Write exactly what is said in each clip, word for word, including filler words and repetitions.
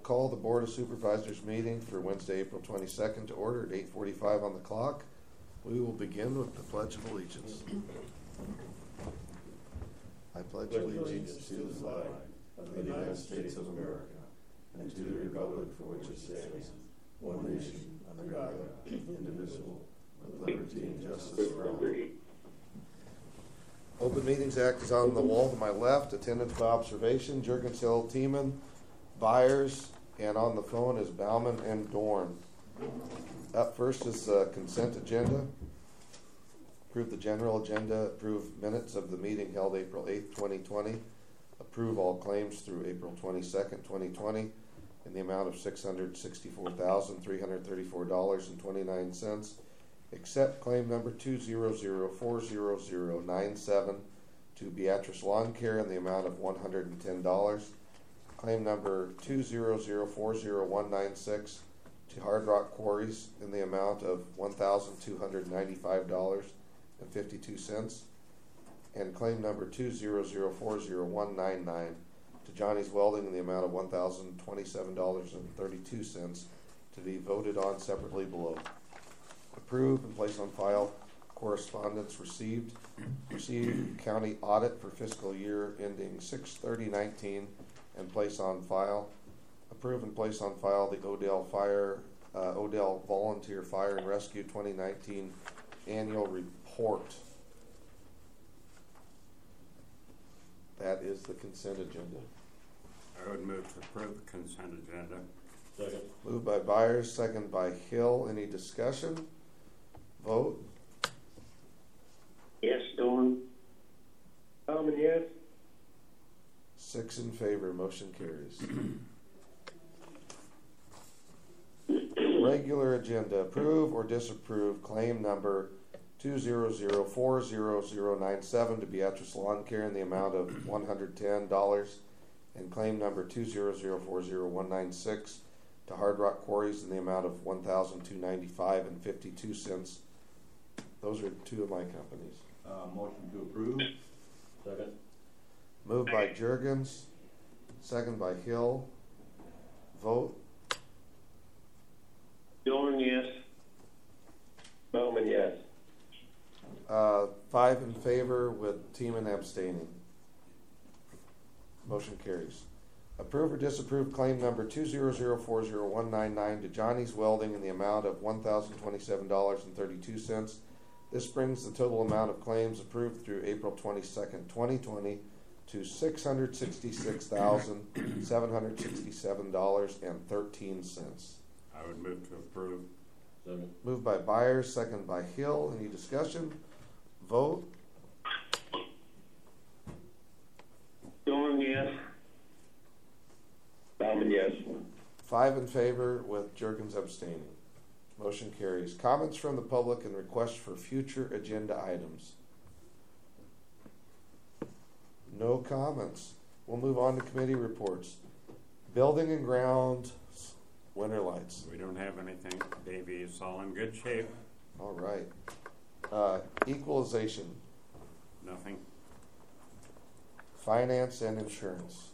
call the Board of Supervisors meeting for Wednesday, April twenty-second to order at eight forty-five on the clock. We will begin with the Pledge of Allegiance. I pledge allegiance to the flag of the United States of America and to the republic for which it stands, one nation, under God, indivisible, with liberty and justice for all. Open Meetings Act is on the wall to my left. Attendance by observation, Juergens, Hill, Tiemann, Byers, and on the phone is Bauman and Dorn. Up first is the consent agenda. Approve the general agenda. Approve minutes of the meeting held April eighth, twenty twenty. Approve all claims through April twenty-second, twenty twenty in the amount of six hundred sixty-four thousand, three hundred thirty-four dollars and twenty-nine cents. Accept claim number two zero zero four zero zero nine seven to Beatrice Lawn Care in the amount of one hundred ten dollars. Claim number two zero zero four zero one nine six to Hard Rock Quarries in the amount of one thousand two hundred ninety-five dollars and fifty-two cents. And claim number two zero zero four zero one nine nine to Johnny's Welding in the amount of one thousand twenty-seven dollars and thirty-two cents to be voted on separately below. Approve and place on file correspondence received. Receive county audit for fiscal year ending six thirty nineteen and place on file. Approve and place on file the Odell Fire, uh, Odell Volunteer Fire and Rescue twenty nineteen annual report. That is the consent agenda. I would move to approve the consent agenda. Second. Moved by Byers, second by Hill. Any discussion? Vote. Yes, Dorn. Bauman, yes. Six in favor. Motion carries. Regular agenda. Approve or disapprove claim number two zero zero four zero zero nine seven to Beatrice Lawn Care in the amount of one hundred ten dollars, and claim number two zero zero four zero one nine six to Hard Rock Quarries in the amount of one thousand two hundred ninety-five dollars and fifty-two cents. Those are two of my companies. Uh, motion to approve. Second. Moved by Juergens, second by Hill. Vote. Dorn, yes. Bauman, yes. Uh, five in favor with Tiemann abstaining. Motion carries. Approve or disapprove claim number two zero zero four zero one nine nine to Johnny's Welding in the amount of one thousand twenty-seven dollars and thirty-two cents. This brings the total amount of claims approved through April twenty-second, twenty twenty to six hundred sixty-six thousand seven hundred sixty-seven dollars and thirteen cents. I would move to approve. Second. Moved by Byers, second by Hill. Any discussion? Vote. Dorn, yes. Bauman, yes. Five in favor with Juergens abstaining. Motion carries. Comments from the public and requests for future agenda items. No comments. We'll move on to committee reports. Building and grounds, winter lights. We don't have anything. Davey is all in good shape. All right. Uh, equalization, Nothing. finance and insurance.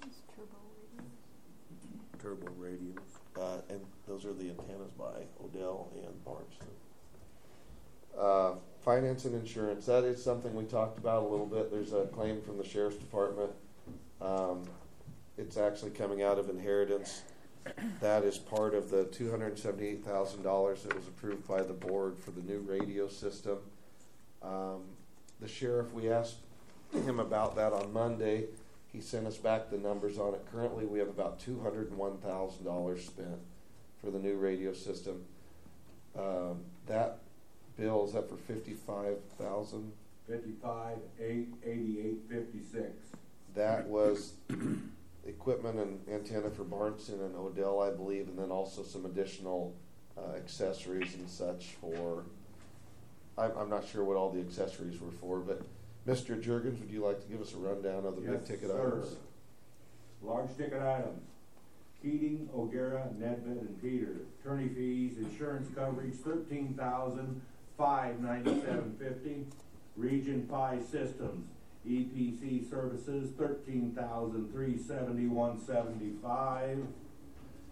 Turbo radios. Uh, and those are the antennas by Odell and Barnes. Uh, finance and insurance, that is something we talked about a little bit. There's a claim from the Sheriff's Department. Um, it's actually coming out of inheritance. That is part of the two hundred seventy-eight thousand dollars that was approved by the board for the new radio system. Um, the sheriff, we asked him about that on Monday. He sent us back the numbers on it. Currently, we have about two hundred one thousand dollars spent for the new radio system. Um, that bill is up for fifty-five thousand dollars. Fifty-five, eight, eighty-eight, fifty-six. That was equipment and antenna for Barnson and Odell, I believe, and then also some additional uh, accessories and such for, I'm, I'm not sure what all the accessories were for, but Mister Juergens, would you like to give us a rundown of the Yes, big ticket sir. items? Large ticket items. Keating, O'Gara, Nedved, and Peter. Attorney fees, insurance coverage, thirteen thousand five ninety-seven fifty. Region Pi Systems, E P C services, thirteen thousand three seventy-one seventy-five.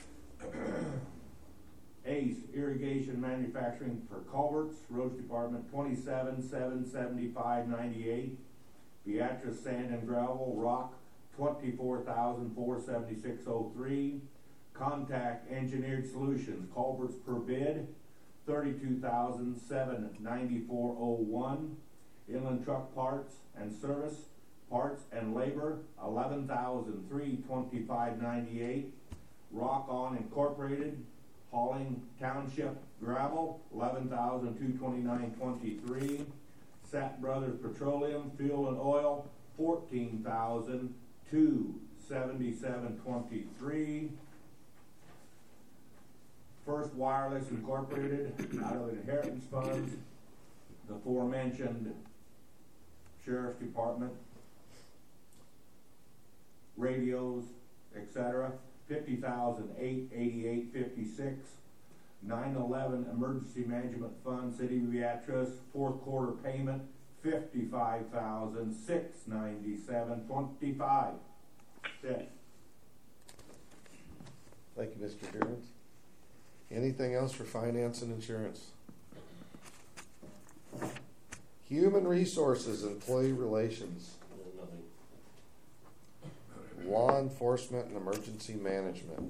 Ace Irrigation Manufacturing for culverts, roads department, twenty-seven, seven seventy-five ninety-eight. Beatrice Sand and Gravel, rock, twenty-four thousand, four seventy-six oh three. Contact Engineered Solutions, culverts per bid, thirty-two thousand, seven ninety-four oh one. Inland Truck Parts and Service, parts and labor, eleven thousand, three twenty-five ninety-eight. Rock On Incorporated, hauling township gravel, eleven thousand, two twenty-nine twenty-three. Satt Brothers Petroleum, fuel and oil, fourteen thousand, two seventy-seven twenty-three. First Wireless Incorporated, out of inheritance funds, the aforementioned Sheriff's Department, radios, et cetera, fifty thousand, eight eighty-eight fifty-six. nine eleven Emergency Management Fund, City of Beatrice, fourth quarter payment, fifty-five thousand, six ninety-seven twenty-five. That's it. Thank you, Mister Durant. Anything else for finance and insurance? Human Resources, Employee Relations, Nothing. Law Enforcement and Emergency Management.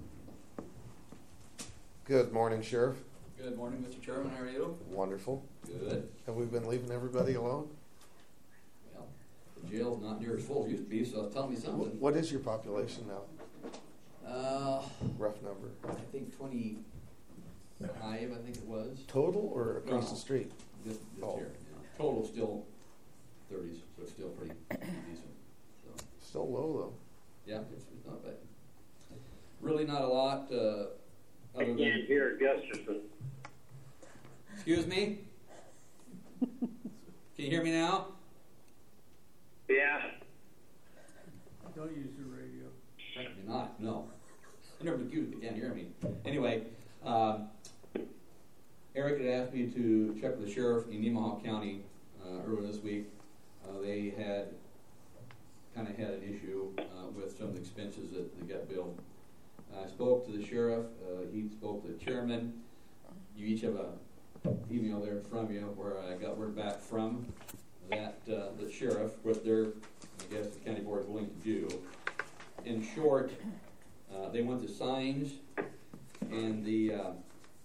Good morning, Sheriff. Good morning, Mister Chairman. How are you? Wonderful. Good. Have we been leaving everybody alone? Well, the jail's not near as full as it used to be, so tell me Wh- something. What is your population now? Uh, Rough number. I think twenty-five, I think it was. Total or across No. the street? This, this Oh. year. Yeah. Total still thirties, so it's still pretty decent. So, Still low though. yeah, it's, it's not bad. Really not a lot, uh, I other can't than, hear Gustafson. excuse me? Can you hear me now? Yeah. Don't use the radio. Apparently not, no. I never accused they can't hear me. Anyway, um, Eric had asked me to check with the sheriff in Nemaha County uh, earlier this week. Uh, they had kind of had an issue uh, with some of the expenses that they got billed. I spoke to the sheriff. Uh, he spoke to the chairman. You each have a email there in front of you where I got word back from that uh, the sheriff, what their, I guess the county board is willing to do. In short, uh, they want the signs and the uh,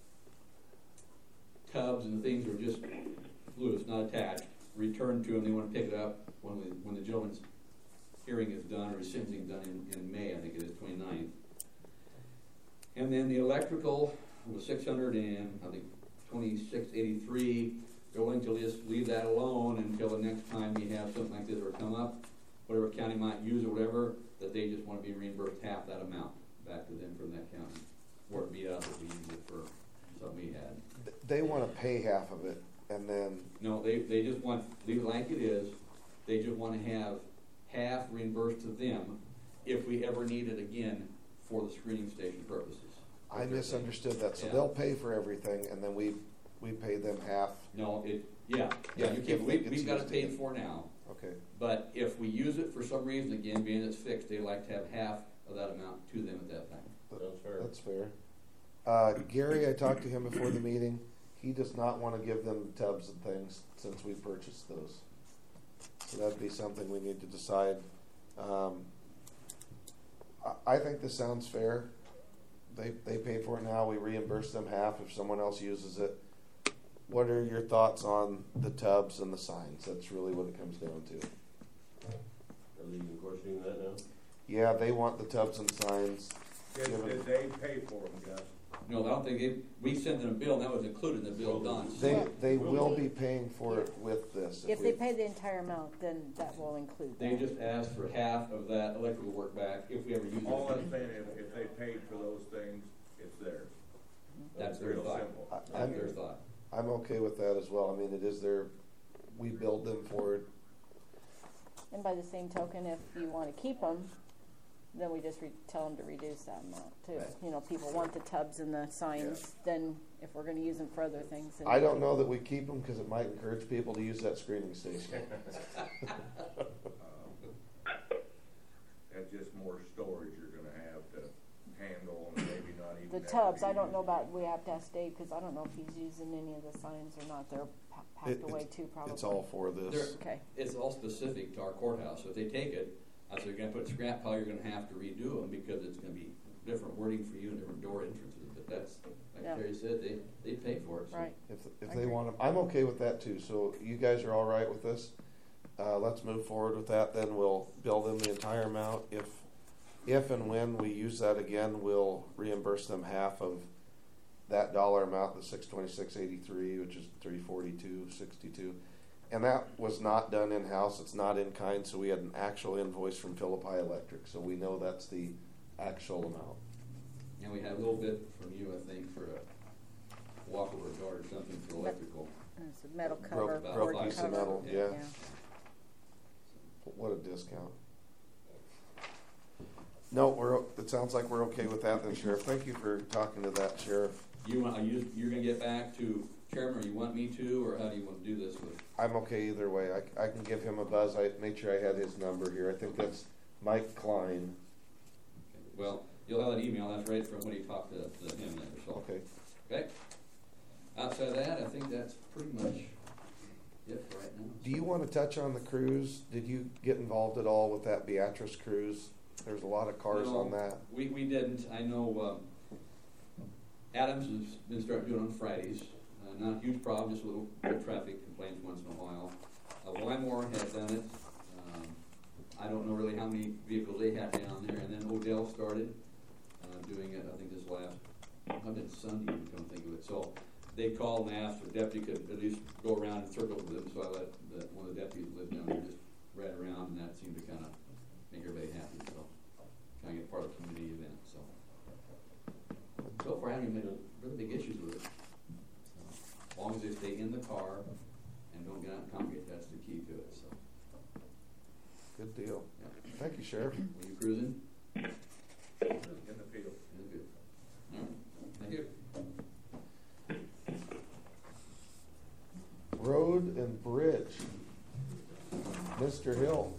tubs and the things that are just loose, not attached, returned to them. They want to pick it up when we, when the gentleman's hearing is done, or his sentencing done in, in May, I think it is, twenty-ninth. And then the electrical was six hundred and I think twenty-six eighty-three. They're willing to just leave that alone until the next time we have something like this or come up, whatever county might use or whatever, that they just want to be reimbursed half that amount back to them from that county, or it be us if we use it for something we had. Th- They want to pay half of it and then, No, they, they just want, leave it like it is. They just want to have half reimbursed to them if we ever need it again for the screening station purposes. I misunderstood that. So Yeah. they'll pay for everything and then we, we pay them half. No, it, yeah, yeah, If- you if keep, it we, gets we've got it used paid again. for now. Okay. But if we use it for some reason, again, being it's fixed, they like to have half of that amount to them at that time. Sounds fair. That's fair. Uh, Gary, I talked to him before the meeting. He does not want to give them tubs and things since we purchased those. So that'd be something we need to decide. Um, I, I think this sounds fair. They, they pay for it now. We reimburse them half if someone else uses it. What are your thoughts on the tubs and the signs? That's really what it comes down to. Are they even questioning that now? Yeah, they want the tubs and signs. Did, Given- did they pay for them, Gus? No, I don't think they, we sent them a bill, and that was included in the bill done. They, they will be paying for it with this. If we- they pay the entire amount, then that will include They that. just asked for half of that electrical work back if we ever use it. All I'm saying is, if they paid for those things, it's theirs. That's their real thought. simple. I- That's I'm, their thought. I'm okay with that as well. I mean, it is their, we build them for it. And by the same token, if you want to keep them, then we just re- tell them to reduce that amount too. Right. You know, people want the tubs and the signs, then if we're gonna use them for other things. then- I don't know that we keep them because it might encourage people to use that screening station. That's just more storage you're gonna have to handle, and maybe not even The tubs. I don't know about, we have to ask Dave, because I don't know if he's using any of the signs or not. They're pa- packed It- away it's- too, probably. It's all for There- this. Okay, It's all specific to our courthouse, so if they take it, I said, you're gonna put scrap pile, you're gonna have to redo them, because it's gonna be different wording for you and different door entrances, but that's, like Yeah. Terry said, they, they pay for it, so. right. If, if I they agree. want to, I'm okay with that too. So you guys are all right with this? Uh, let's move forward with that. Then we'll bill them the entire amount. If, if and when we use that again, we'll reimburse them half of that dollar amount, the six twenty-six eighty-three, which is three forty-two sixty-two. And that was not done in house. It's not in kind. So we had an actual invoice from Philippi Electric. So we know that's the actual amount. And we had a little bit from you, I think, for a walkover guard or something for electrical. And it's a metal Broke- cover, broke board piece of cover. metal, yeah. Yeah. What a discount. No, we're, o- it sounds like we're okay with that then, Sheriff. Thank you for talking to that, Sheriff. You want, are you, you're gonna get back to Chairman, or you want me to, or how do you wanna do this with? I'm okay either way. I, I can give him a buzz. I made sure I had his number here. I think that's Mike Klein. Well, you'll have an email, that's right, from when he talked to, to him there, so. Okay. Okay? Outside of that, I think that's pretty much it for right now. Do you want to touch on the cruise? Did you get involved at all with that Beatrice cruise? There's a lot of cars No, on that. We, we didn't, I know, um, Adams has been starting doing it on Fridays, uh, not a huge problem, just a little, little traffic complaints once in a while. Uh, Wymore had done it, um, I don't know really how many vehicles they had down there, and then Odell started, uh, doing it, I think this last, I think Sunday, you come think of it, so they called and asked if the deputy could at least go around and circle with them, so I let the, one of the deputies that lived down there just ride around, and that seemed to kinda make everybody happy, so, kinda get part of the community event, so. So far, I haven't had really big issues with it. So, as long as they stay in the car and don't get out and congregate, that's the key to it, so. Good deal. Yeah. Thank you, Sheriff. Were you cruising? In the field. It was good. All right, thank you. Road and Bridge. Mister Hill.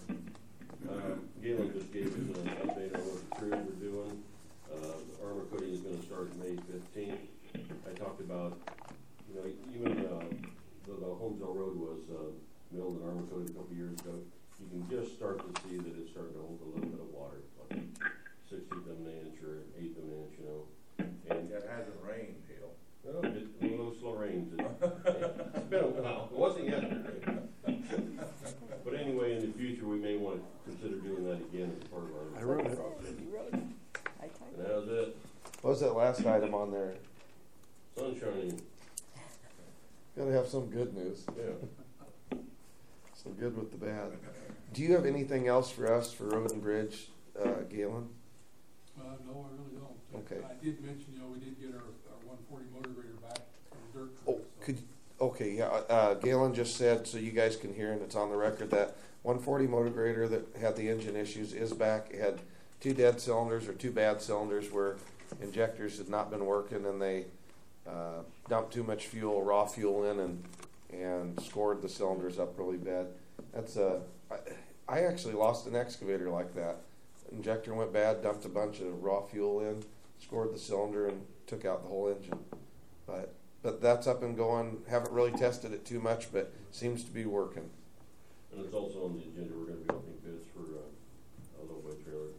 Um, Galen just gave us an update on what the crews are doing. Uh, the armor coating is gonna start May fifteenth. I talked about, you know, even, uh, though the Holmesville Road was, uh, milled and armor coated a couple years ago, you can just start to see that it's starting to hold a little bit of water, like sixteenth of an inch or eighth of an inch, you know. And It hasn't rained, Hill. well, it, a little slow rains. It, it's been a while. It wasn't yesterday. But anyway, in the future, we may want to consider doing that again as part of our. I wrote it. You wrote it. I typed And it. that was it. What was that last item on there? Sun shining. Gotta have some good news. Yeah. Some good with the bad. Do you have anything else for us for Road and Bridge, uh, Galen? Uh, no, I really don't. Okay. I did mention, you know, we did get our, our one forty motor grader back from the dirt Oh, crew. so- could, okay, yeah, uh, Galen just said, so you guys can hear, and it's on the record, that one forty motor grader that had the engine issues is back. It had two dead cylinders or two bad cylinders where injectors had not been working, and they uh, dumped too much fuel, raw fuel in, and and scored the cylinders up really bad. That's uh, I, I actually lost an excavator like that. Injector went bad, dumped a bunch of raw fuel in, scored the cylinder, and took out the whole engine. But but that's up and going. Haven't really tested it too much, but seems to be working. And it's also on the agenda, we're gonna be opening bids for, uh, a low boy trailer.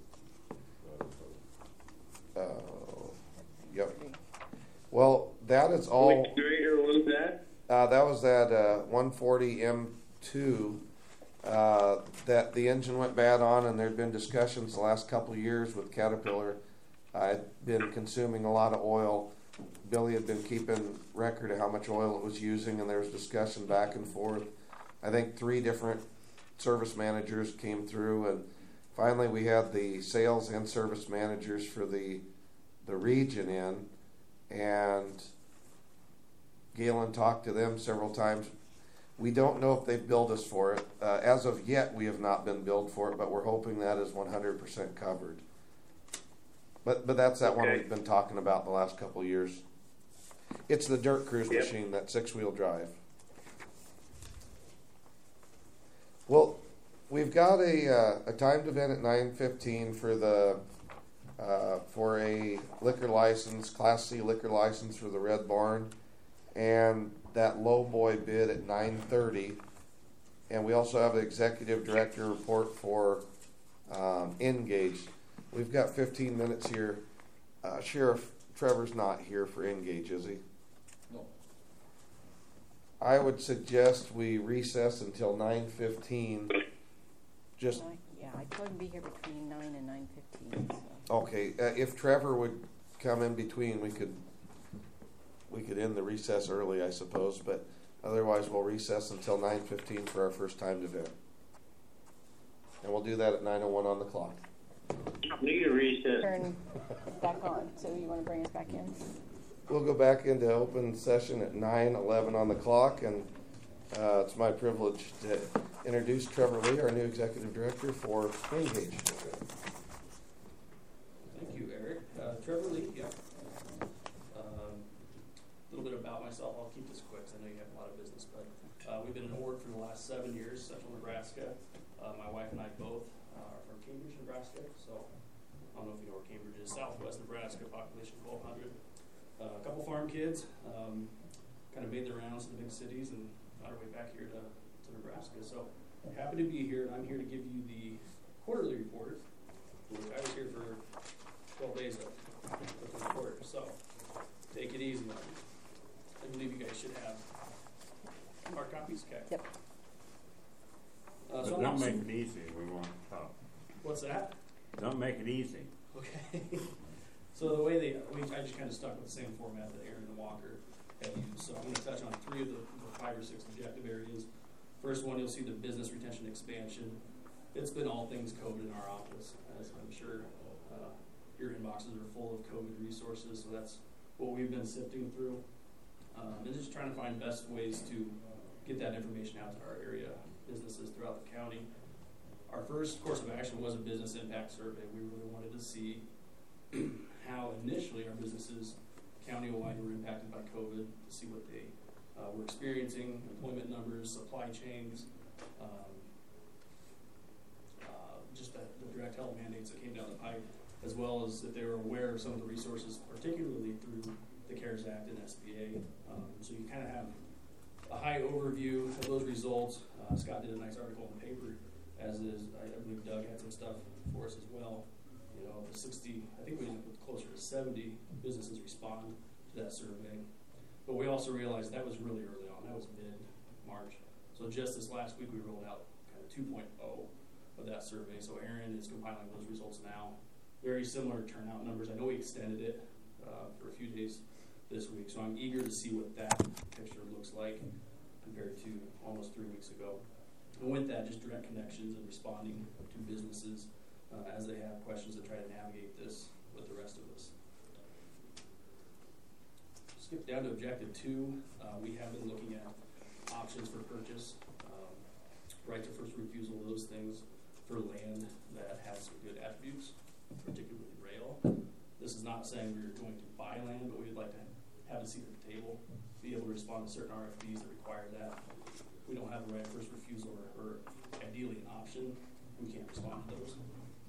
Uh, so Uh, yep. Well, that is all. Which grader was that? Uh, that was that uh, one forty M two uh, that the engine went bad on, and there'd been discussions the last couple of years with Caterpillar. I'd been consuming a lot of oil. Billy had been keeping record of how much oil it was using, and there was discussion back and forth. I think three different service managers came through, and finally we had the sales and service managers for the the region in, and Galen talked to them several times. We don't know if they've billed us for it. Uh, as of yet, we have not been billed for it, but we're hoping that is one hundred percent covered. But but that's that one Okay. we've been talking about the last couple of years. It's the dirt cruise Yep. machine, that six-wheel drive. Well, we've got a uh, a timed event at nine fifteen for the uh, for a liquor license, Class C liquor license for the Red Barn, and that low boy bid at nine thirty. And we also have an executive director report for um, Engage. We've got fifteen minutes here. Uh, Sheriff Trevor's not here for Engage, is he? No. I would suggest we recess until nine fifteen. Just I- Yeah, I couldn't be here between nine and nine fifteen, so. okay. Uh, if Trevor would come in between, we could we could end the recess early, I suppose. But otherwise, we'll recess until nine fifteen for our first timed event, and we'll do that at nine oh one on the clock. Need a recess. Turn it back on, so you wanna bring us back in? We'll go back into open session at nine eleven on the clock, and uh, it's my privilege to introduce Trevor Lee, our new executive director for Engage. Thank you, Eric. Uh, Trevor Lee, yeah. Um, a little bit about myself. I'll keep this quick 'cause I know you have a lot of business, but uh, we've been in Ord for the last seven years, Central Nebraska. Uh, my wife and I both uh, are from Cambridge, Nebraska. So I don't know if you know where Cambridge is. Southwest Nebraska, population twelve hundred. Uh, a couple farm kids. Um, kind of made the rounds to the big cities and found our way back here to, to Nebraska. So happy to be here, and I'm here to give you the quarterly report, which I was here for twelve days of with the report. So take it easy on me. I believe you guys should have hard copies, okay? Yep. Uh, But so don't I'm make not- it easy, we want to talk. What's that? Don't make it easy. Okay. So the way they, we, I just kind of stuck with the same format that Aaron and Walker had used. So I'm going to touch on three of the, the five or six objective areas. First one, you'll see the business retention expansion. It's been all things COVID in our office, as I'm sure uh, your inboxes are full of COVID resources. So that's what we've been sifting through, um, and just trying to find best ways to get that information out to our area businesses throughout the county. Our first course of action was a business impact survey. We really wanted to see how initially our businesses county-wide were impacted by COVID, to see what they uh, were experiencing, employment numbers, supply chains, um, uh, just the, the direct health mandates that came down the pipe, as well as if they were aware of some of the resources, particularly through the CARES Act and S B A. Um, so you kind of have a high overview of those results. Uh, Scott did a nice article in the paper, as is, I, I believe Doug had some stuff for us as well. You know, the sixty, I think we ended up with closer to seventy businesses respond to that survey. But we also realized that was really early on. That was mid-March. So just this last week, we rolled out kind of two point oh of that survey. So Aaron is compiling those results now. Very similar turnout numbers. I know we extended it uh, for a few days this week. So I'm eager to see what that picture looks like compared to almost three weeks ago. And with that, just direct connections and responding to businesses uh, as they have questions to try to navigate this with the rest of us. Skip down to objective two. Uh, we have been looking at options for purchase, um, right to first refusal, those things for land that has some good attributes, particularly rail. This is not saying we're going to buy land, but we'd like to have a seat at the table, be able to respond to certain R F Ps that require that. We don't have a right of first refusal or, or ideally an option. We can't respond to those.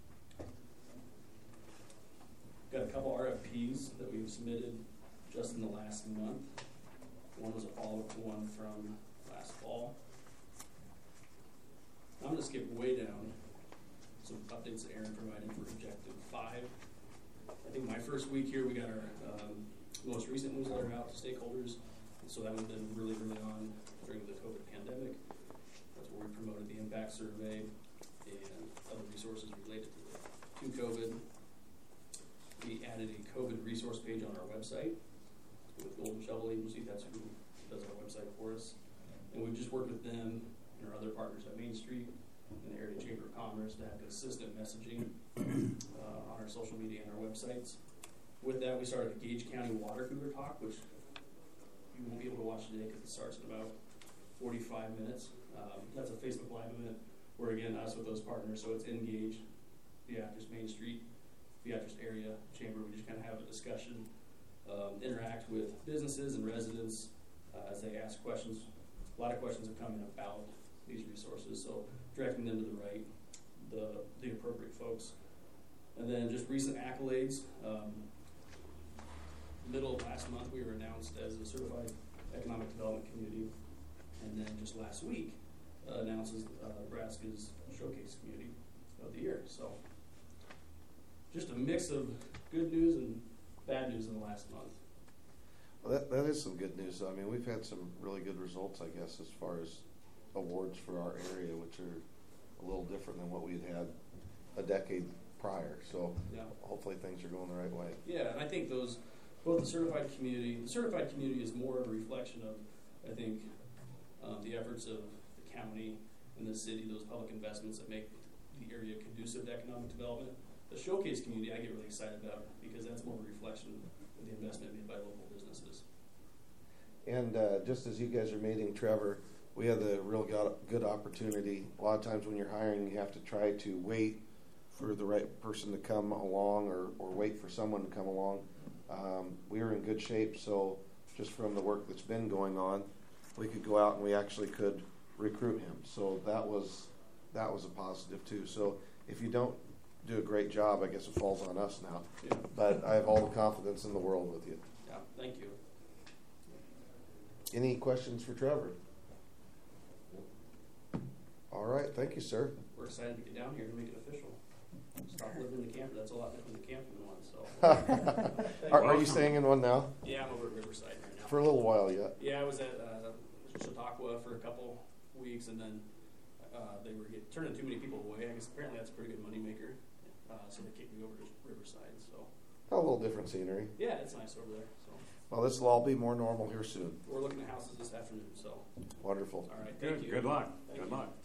Got a couple R F Ps that we've submitted just in the last month. One was a follow-up to one from last fall. I'm going to skip way down some updates that Aaron provided for objective five. I think my first week here, we got our um, most recent newsletter out to stakeholders. So that would have been really early on during the COVID pandemic. That's where we promoted the impact survey and other resources related to, the, to COVID. We added a COVID resource page on our website with Golden Shovel Agency. That's who does our website for us. And we've just worked with them and our other partners at Main Street and the Area Chamber of Commerce to have consistent messaging uh, on our social media and our websites. With that, we started a Gage County Water Cooler Talk, which you won't be able to watch today because it starts in about forty-five minutes. Um, that's a Facebook Live event where, again, us with those partners, so it's Engage, Beatrice Main Street, Beatrice Area Chamber. We just kind of have a discussion, um, interact with businesses and residents uh, as they ask questions. A lot of questions have come in about these resources, so directing them to the right, the, the appropriate folks. And then just recent accolades. Um, middle of last month, we were announced as a certified economic development community, and then just last week uh, announces uh, Nebraska's showcase community of the year. So, just a mix of good news and bad news in the last month. Well, that, that is some good news. I mean, we've had some really good results, I guess, as far as awards for our area, which are a little different than what we'd had a decade prior. So Yeah. hopefully things are going the right way. Yeah, and I think those, both the certified community, the certified community is more of a reflection of, I think, um, the efforts of the county and the city, those public investments that make the area conducive to economic development. The showcase community I get really excited about because that's more of a reflection of the investment made by local businesses. And uh, just as you guys are meeting Trevor, we had a real go- good opportunity. A lot of times when you're hiring, you have to try to wait for the right person to come along or, or wait for someone to come along. Um, we were in good shape, so just from the work that's been going on, we could go out and we actually could recruit him. So that was that was a positive too. So if you don't do a great job, I guess it falls on us now. Yeah. But I have all the confidence in the world with you. Yeah, thank you. Any questions for Trevor? All right, thank you, sir. We're excited to get down here to make it official. Stop living in the camper. That's a lot different than camping one. So. are, are you staying in one now? Yeah, I'm over at Riverside right now. For a little while yet. Yeah, I was at uh, Chautauqua for a couple weeks, and then uh, they were get, turning too many people away. I guess apparently that's a pretty good moneymaker, uh, so they kicked me over to Riverside. So. A little different scenery. Yeah, it's nice over there. So. Well, this will all be more normal here soon. We're looking at houses this afternoon. So. Wonderful. All right. Thank Good, you. good luck. Thank Good you. luck.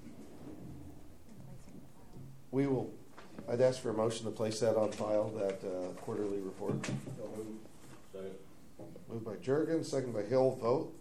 We will, I'd ask for a motion to place that on file, that uh, quarterly report. Second. Moved by Jurgen, second by Hill, vote.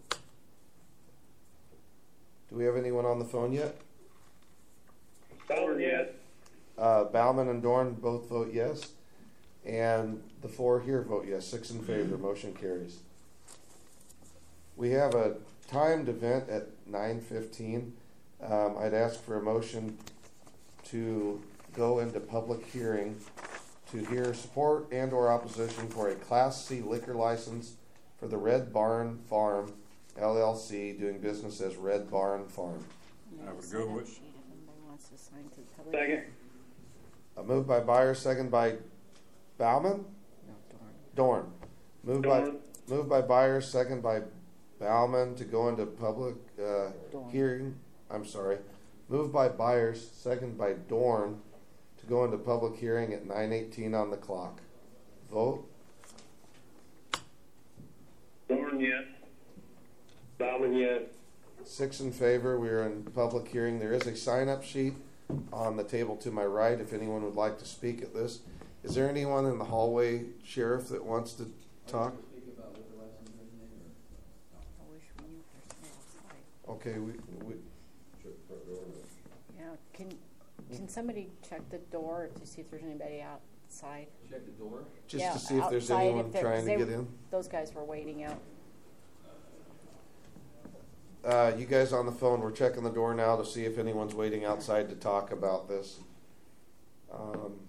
Do we have anyone on the phone yet? Bauer, yes. Uh, Bauman and Dorn both vote yes. And the four here vote yes, six in favor, motion carries. We have a timed event at nine fifteen. Um, I'd ask for a motion to go into public hearing to hear support and or opposition for a Class C liquor license for the Red Barn Farm, L L C, doing business as Red Barn Farm. I would go with- Sheet if anybody wants to sign to the public. Second. A move by Byers, second by Bauman? No, darn. Dorn. Moved by Dorn. moved by Byers, second by Bauman to go into public uh, Dorn. hearing. I'm sorry. Moved by Byers, second by Dorn to go into public hearing at nine eighteen on the clock. Vote. Dorn, yes. Bauman, yes. Six in favor. We are in public hearing. There is a sign-up sheet on the table to my right if anyone would like to speak at this. Is there anyone in the hallway, Sheriff, that wants to talk? I wish we knew if there's somebody outside. Okay, we, we Shut the front door. Yeah, can, can somebody check the door to see if there's anybody outside? Check the door. just Yeah, to see if there's outside, anyone if there- trying to they- get in. Those guys were waiting out. Uh, you guys on the phone, we're checking the door now to see if anyone's waiting outside to talk about this. Um,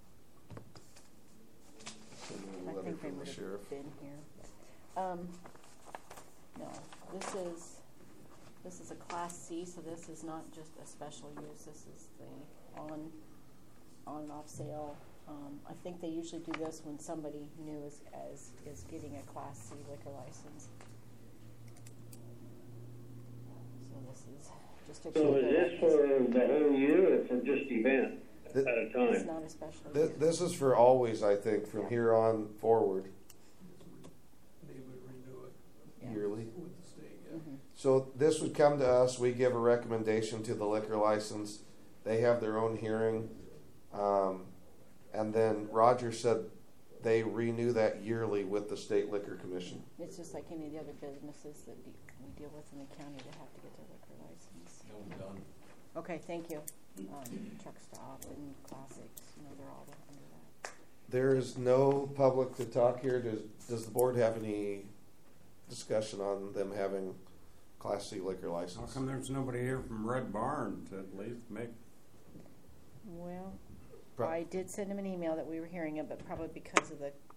send a I letter think they from would the have sheriff. been here. Um, no, this is, this is a Class C, so this is not just a special use. This is the on, on and off sale. Um, I think they usually do this when somebody new is, as, is getting a Class C liquor license. So this is just a. So is this for the whole year or for just event Th- at a It's time? not a special Th- use. This is for always, I think, from here on forward, They would renew it Yeah. yearly. with the state, yeah. Mhm. So this would come to us, we give a recommendation to the liquor license, they have their own hearing, um, and then Roger said they renew that yearly with the State Liquor Commission. It's just like any of the other businesses that de- we deal with in the county that have to get their liquor license. No one done. Okay, thank you. Um, Truck Stop and Classics, you know, they're all under that. There is no public to talk here. Does, does the board have any discussion on them having Class C liquor How license? come there's nobody here from Red Barn to at least make, Well, Pro- I did send him an email that we were hearing it, but probably because of the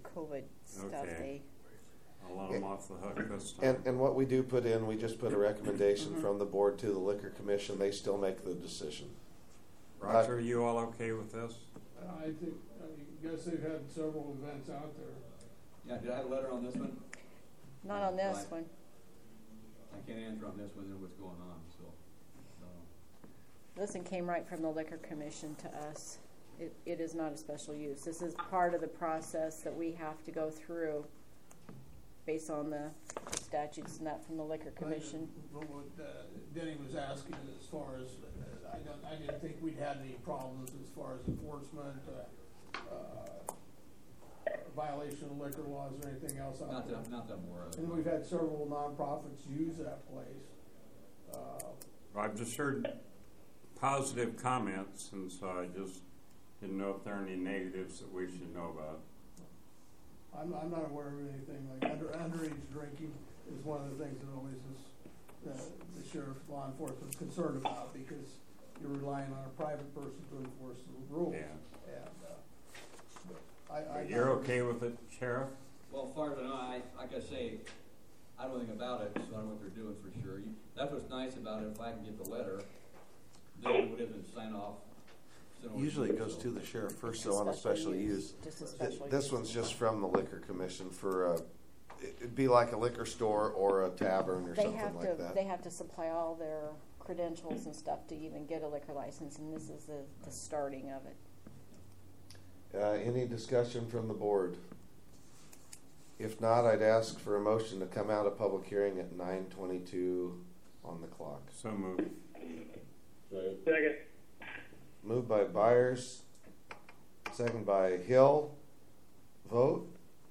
COVID stuff, Okay. they, I'll let them off the hook this time. And, and what we do put in, we just put a recommendation from the board to the liquor commission. They still make the decision. Roger, are you all okay with this? I think, I guess they've had several events out there. Yeah, did I have a letter on this one? not on this Right. one. I can't answer on this one, and what's going on, so. so. This one came right from the liquor commission to us. It, it is not a special use. This is part of the process that we have to go through based on the statutes and that from the liquor commission. But what uh, Denny was asking as far as, uh, I don't, I didn't think we'd had any problems as far as enforcement, uh, uh, violation of liquor laws or anything else out Not there. that, not that more of it. And we've had several nonprofits use that place. Uh, I've just heard positive comments, and so I just didn't know if there are any negatives that we should know about. I'm, I'm not aware of anything like under, underage drinking is one of the things that always is, uh, the sheriff, law enforcement is concerned about because you're relying on a private person to enforce the rules. Yeah. And, uh, but I, I. But you're okay with it, Sheriff? Well, as far as I know, I, like I say, I don't know anything about it, so I don't know what they're doing for sure. You, that's what's nice about it. If I can get the letter, then it would have been sign off. send over Usually you, it goes so. to the sheriff first, so on a special use. Just a Th- special This use. one's just from the liquor commission for, uh, it'd be like a liquor store or a tavern or They something have like to, that. they have to supply all their credentials and stuff to even get a liquor license, and this is the, the starting of it. Uh, any discussion from the board? If not, I'd ask for a motion to come out of public hearing at nine twenty-two on the clock. So moved. Second. Second. Moved by Byers, second by Hill. Vote.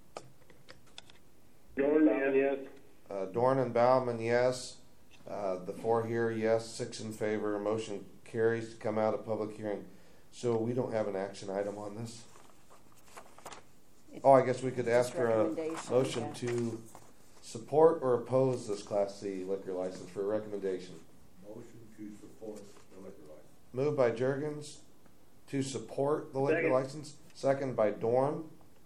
Dorn, yes. Uh, Dorn and Bauman, yes. Uh, the four here, yes. Six in favor. Motion carries to come out of public hearing. So we don't have an action item on this. It's Oh, I guess we could ask just for a recommendation, motion yeah. to support or oppose this Class C liquor license for a recommendation. Motion to support the liquor license. Moved by Jurgens to support the liquor Second. license. Second by Dorn.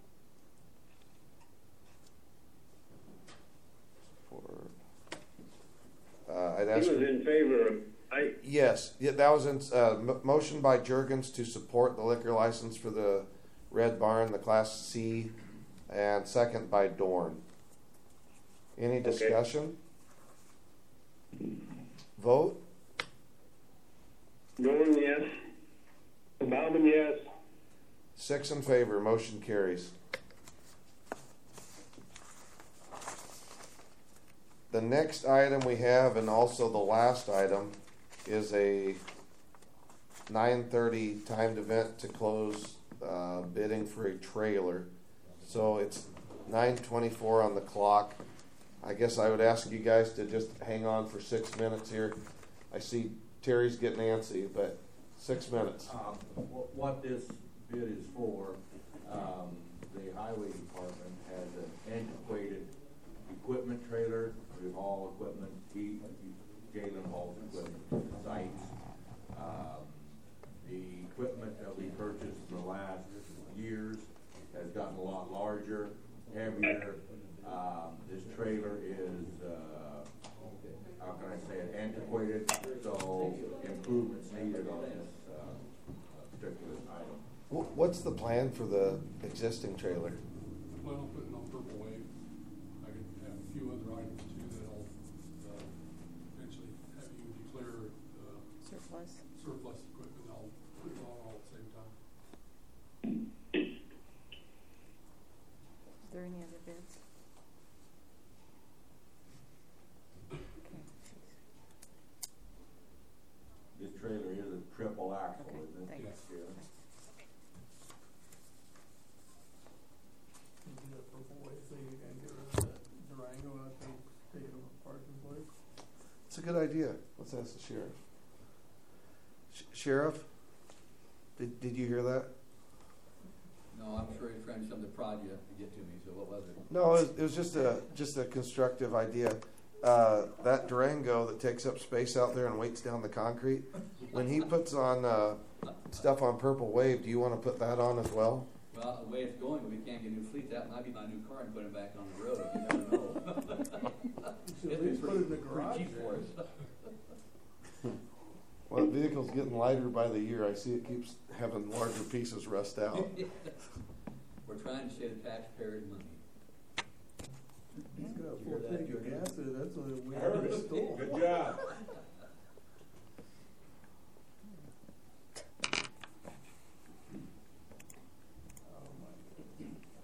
Support. Uh, I'd He ask. was For, in favor of, I, yes, yeah, that was in, uh, m- motion by Jurgens to support the liquor license for the Red Barn, the Class C, and second by Dorn. Any Okay. discussion? Vote. Dorn, yes. Bauman, yes. Six in favor. Motion carries. The next item we have, and also the last item, is a nine thirty timed event to close uh, bidding for a trailer. So it's nine twenty-four on the clock. I guess I would ask you guys to just hang on for six minutes here. I see Terry's getting antsy, but six minutes. Um, wh- what this bid is for, um, the highway department has an antiquated equipment trailer, we haul equipment, he, Galen hauls equipment to the sites. Um, the equipment that we purchased in the last years has gotten a lot larger, heavier. Um, this trailer is, uh, how can I say it, antiquated, so improvements needed on this, uh, particular item. Wh- What's the plan for the existing trailer? Plan on putting on Purple Wave. I could have a few other items too that'll, uh, eventually have you declare, uh, Surplus. surplus equipment. I'll put it on all at the same time. Is there any other bids? Okay. This trailer is a triple axle, Okay, isn't it? thanks. Yeah. You do that Purple Wave thing again, get rid of that Durango, I think, take it apart and play. It's a good idea. Let's ask the sheriff. Sh- Sheriff, did, did you hear that? No, I'm sure you're trying something to prod you to get to me, so what was it? No, it was, it was just a just a constructive idea. Uh, that Durango that takes up space out there and weights down the concrete, when he puts on uh, stuff on Purple Wave, do you want to put that on as well? Well, the way it's going, if we can't get a new fleet, that might be my new car and put it back on the road. You never know. You should at least put it in the garage Pretty cheap for there. us. Well, the vehicle's getting lighter by the year. I see it keeps having larger pieces rust out. We're trying to save the taxpayers money. He's got a You full hear that, tank of Junior? gas in it, that's what we I heard already it. stole. Good job. Oh, my.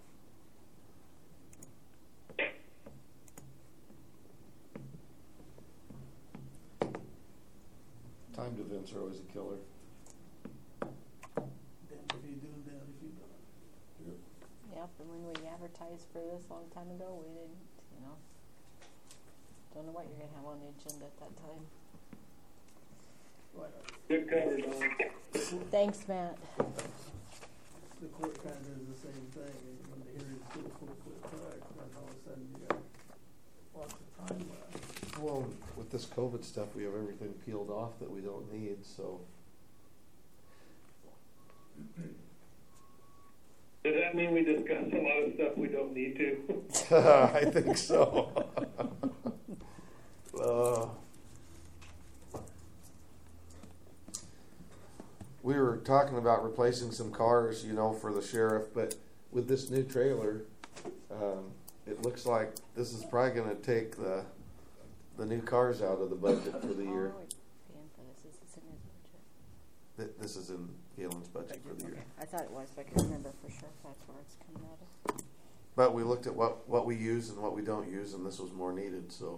Timed events are always a killer. Damned if you do, damned if you don't. Yep, and when we advertised for this a long time ago, we didn't, you know, don't know what you're gonna have on the agenda at that time. Right. Good cover, Don. Thanks, Matt. The court kind of does the same thing, and when the hearings go quick, quick, quick, then all of a sudden you got lots of time left. Well, with this COVID stuff, we have everything peeled off that we don't need, so. Does that mean we discuss a lot of stuff we don't need to? I think so. uh, we were talking about replacing some cars, you know, for the sheriff, but with this new trailer, um, it looks like this is probably going to take the the new cars out of the budget for the year. Oh, we're paying for this. Is this in his budget? Th- This is in Galen's budget for the year. Okay. I thought it was, but I couldn't remember for sure if that's where it's coming out of. But we looked at what, what we use and what we don't use, and this was more needed, so.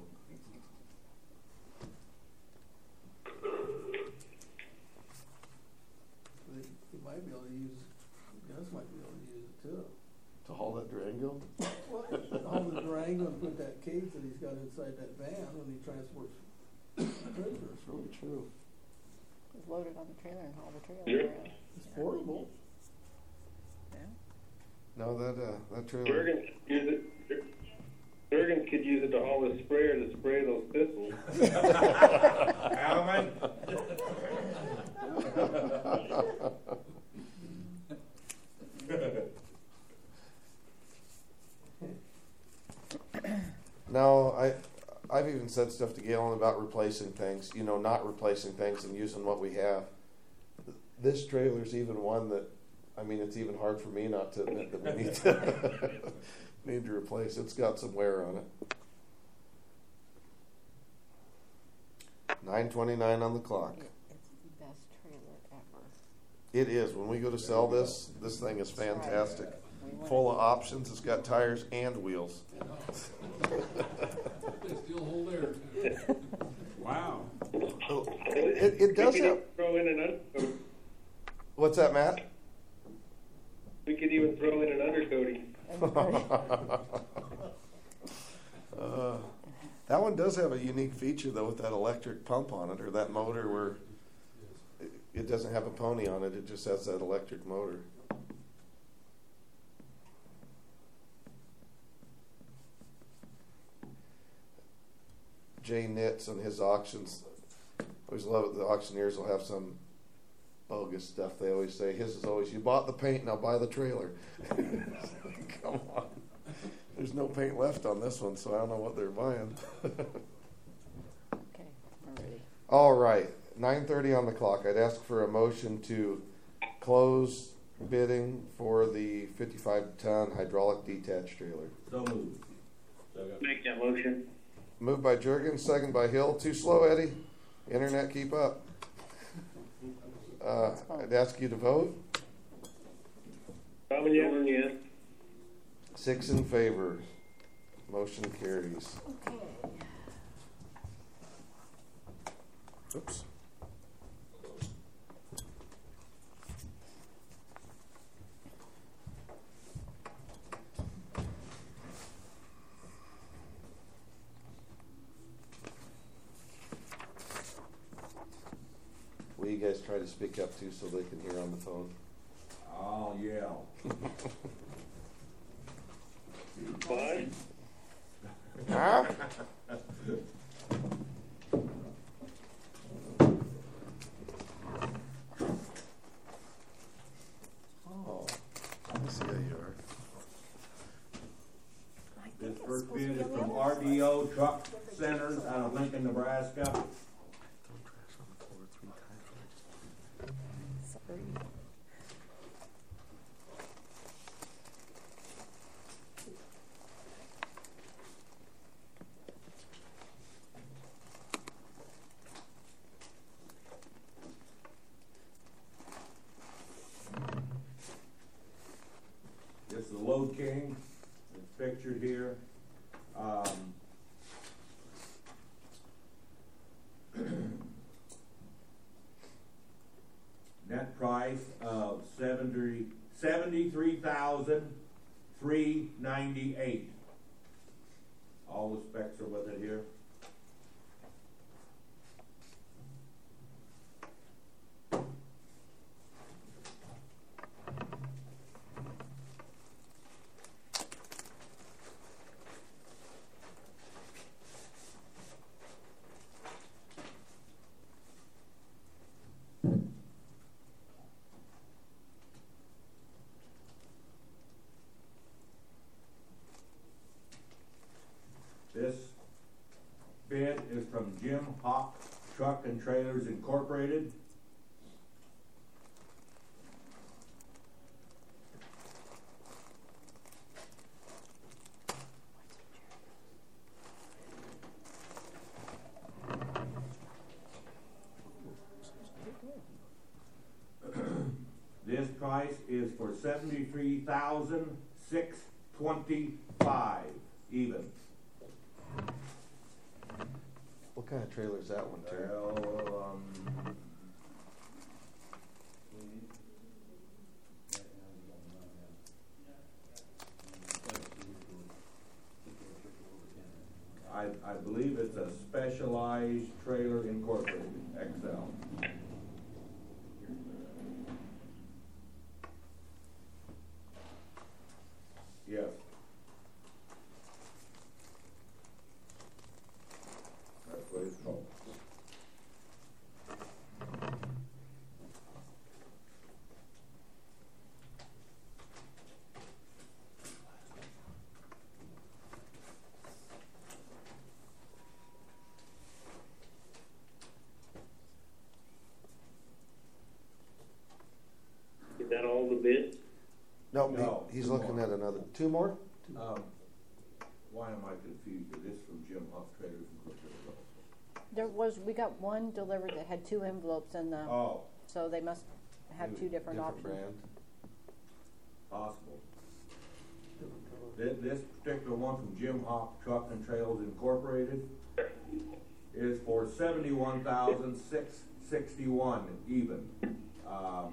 They, they might be able to use, Gus might be able to use it too. To haul that Durango? All the Durango and put that cage that he's got inside that van when he transports prisoners. That's really true. Just load it on the trailer and haul the trailer Sure. around. It's portable. Yeah. No, that, uh, that trailer. Jurgens could use it. Jurgens could use it to haul his sprayer to spray those thistles. Alman? No, I, I've even said stuff to Galen about replacing things, you know, not replacing things and using what we have. This trailer's even one that, I mean, it's even hard for me not to admit that we need to, need to replace. It's got some wear on it. nine twenty-nine on the clock. It, it's the best trailer ever. It is. When we go to sell this, this thing is That's right. fantastic. We want Full of options. It's got tires and wheels. They still hold there. Wow. Oh, It, it does We could have. even throw in an undercoat. What's that, Matt? We could even throw in an undercoating. uh, that one does have a unique feature, though, with that electric pump on it, or that motor where it, it doesn't have a pony on it. It just has that electric motor. Jay Nitz and his auctions. I always love it. The auctioneers will have some bogus stuff. They always say his is always, "You bought the paint, now buy the trailer." Come on. There's no paint left on this one, so I don't know what they're buying. Okay, we're ready. All right, nine thirty on the clock. I'd ask for a motion to close bidding for the fifty-five ton hydraulic detached trailer. So moved. Second. Make that motion. Moved by Jurgens, second by Hill. Too slow, Eddie. Internet, keep up. Uh, I'd ask you to vote. Robin, yes. Six in favor. Motion carries. Okay. Oops. Will you guys try to speak up too so they can hear on the phone? I'll yell. Five? Huh? Oh, I see. I First supposed to bid be is on the from other R D O Truck Centers out of Lincoln, Nebraska. Throw trash on the floor three times. Sorry. This is the Load King. It's pictured here. Um, net price of seventy, seventy-three thousand, three ninety-eight. All the specs are with it here. This bid is from Jim Hawk Truck and Trailers Incorporated. This price is for seventy-three thousand six twenty-five even. What kind of trailer is that one, Terry? Well, um, I, I believe it's a Specialized Trailer Incorporated, X L. Yes. That's what it's called. Is that all the bids? No, No, he, he's two looking more. at another. Two more? Um, why am I confused? This is from Jim Huff Trailers Incorporated also. There was, we got one delivered that had two envelopes in the, Oh, so they must have two different options. brand. possible. This, this particular one from Jim Hawk Truck and Trails Incorporated is for seventy-one thousand six sixty-one even. Um,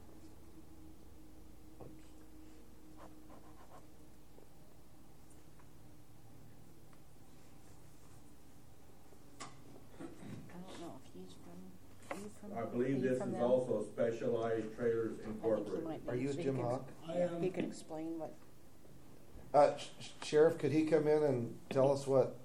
I don't know if he's from, are you from? I believe are you this from is them? also Specialized Trailers I think he Incorporated. might be. Are you So he Jim could- Hawk? Yeah, he could explain what, Uh, Sh- Sheriff, could he come in and tell us what?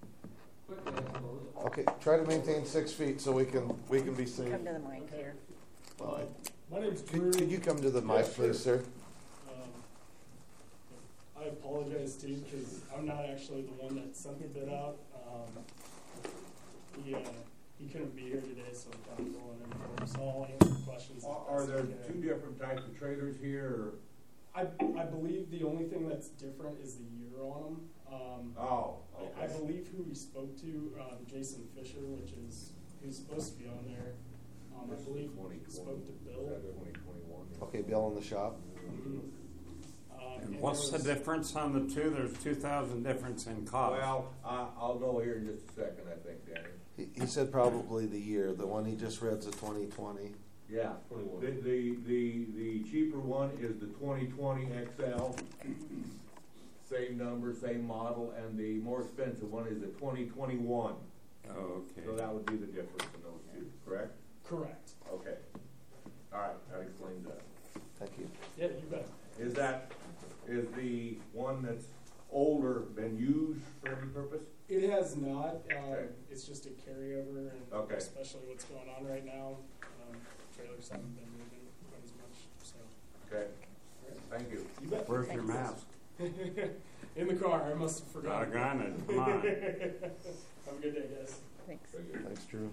Okay, try to maintain six feet so we can, we can be safe. come to the mic here. Well, I- My name's Drew. Could, could you come to the Yeah, mic, sure. please, sir? Um, I apologize, Steve, because I'm not actually the one that sent the bid out. Um, he, uh, he couldn't be here today, so I'm going in for him. So I'll answer questions. Are, as are best I there can. two different types of trailers here, or? I, I believe the only thing that's different is the year on them. Um, Oh, I, I okay. believe who we spoke to, um, Jason Fisher, which is, who's supposed to be on there. Um, I This is believe twenty he twenty. spoke to Bill. twenty twenty-one? Okay, Bill in the shop. Mhm. Um, And and what's the there was- difference on the two? There's two thousand difference in cost. Well, I, I'll know here in just a second, I think, Danny. He, he said probably the year. The one he just read's a twenty twenty. Yeah, Twenty-one. the, the, the, the cheaper one is the twenty twenty X L. Same number, same model, and the more expensive one is the twenty twenty-one. Oh, okay. So that would be the difference in those two, correct? Correct. Okay. All right, that explains that. Thank you. Yeah, you bet. Is that, is the one that's older been used for any purpose? It has not. Um, Okay. It's just a carryover, and Okay. especially what's going on right now, um, trailers haven't been moving quite as much. So, Okay, thank you. you bet. Where's your Thanks. mask? In the car, I must have forgotten. Doggone it, come on. Have a good day, guys. Thanks. Thanks, Drew.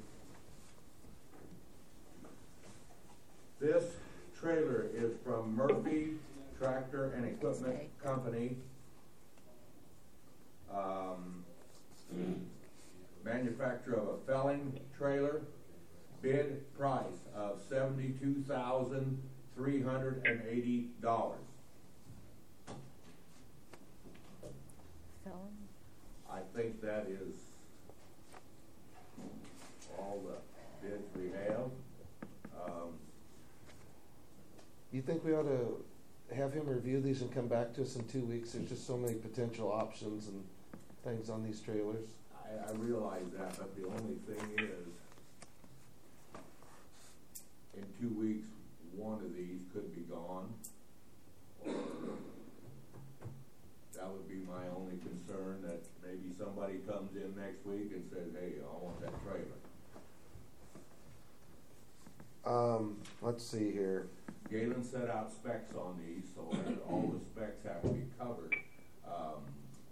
This trailer is from Murphy Tractor and Equipment Okay. Company. Um, manufacturer of a felling trailer. Bid price of seventy-two thousand three hundred and eighty dollars. Felon? I think that is all the bids we have. Um, You think we ought to have him review these and come back to us in two weeks? There's just so many potential options and things on these trailers. I, I realize that, but the only thing is, in two weeks, one of these could be gone. Or that would be my only concern, that maybe somebody comes in next week and says, hey, I want that trailer. Um, let's see here. Galen set out specs on these, so all the specs have to be covered. Um,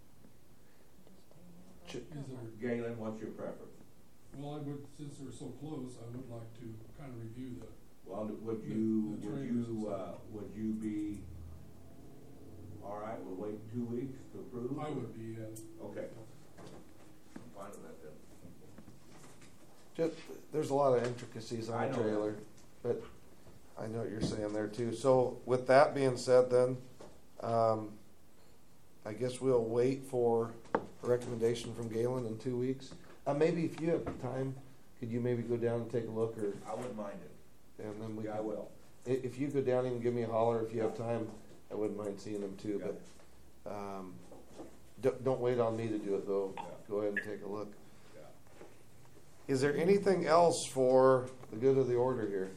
Ch- Is there, Galen, what's your preference? well, I would, since they're so close, I would like to kind of review the, Well, would you, The- the would trailers and you, uh, stuff. would you be, all right, we'll wait two weeks to approve? I would be, uh, Okay. I'm fine with that then. Just, there's a lot of intricacies I on the know. trailer, but I know what you're saying there too. So with that being said then, um, I guess we'll wait for a recommendation from Galen in two weeks. Uh, maybe if you have time, could you maybe go down and take a look, or, I wouldn't mind it. and then we Yeah, I can, will. i- if you go down and give me a holler if you have time, I wouldn't mind seeing them too, Yeah. but, um, don't, don't wait on me to do it though. Yeah. Go ahead and take a look. Yeah. Is there anything else for the good of the order here?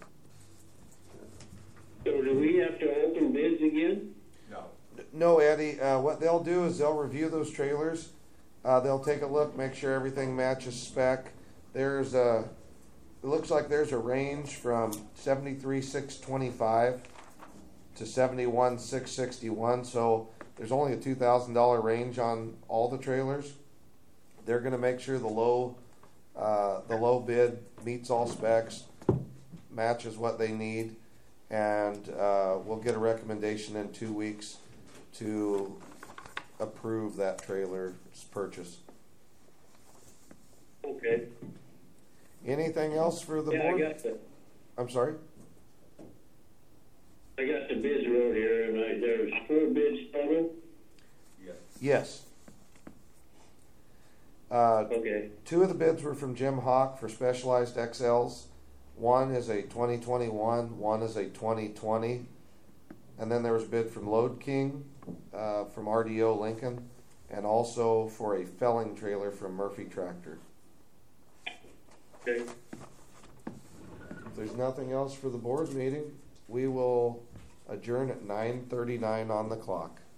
So do we have to open bids again? No. No, Eddie, uh, what they'll do is they'll review those trailers. Uh, they'll take a look, make sure everything matches spec. There's a, it looks like there's a range from seventy-three six twenty-five to seventy-one six sixty-one. So there's only a two thousand dollar range on all the trailers. They're going to make sure the low, uh, the low bid meets all specs, matches what they need, and uh, we'll get a recommendation in two weeks to approve that trailer's purchase. Okay. Anything else for the Yeah, I board? got the, I'm sorry? I got the bids wrote here, and I, there's four bids total? Yes. Yes. Uh, Okay. two of the bids were from Jim Hawk for Specialized X Ls. One is a twenty twenty-one, one is a twenty twenty. And then there was a bid from Load King uh, from R D O Lincoln, and also for a felling trailer from Murphy Tractor. Okay. If there's nothing else for the board meeting, we will adjourn at nine thirty-nine on the clock.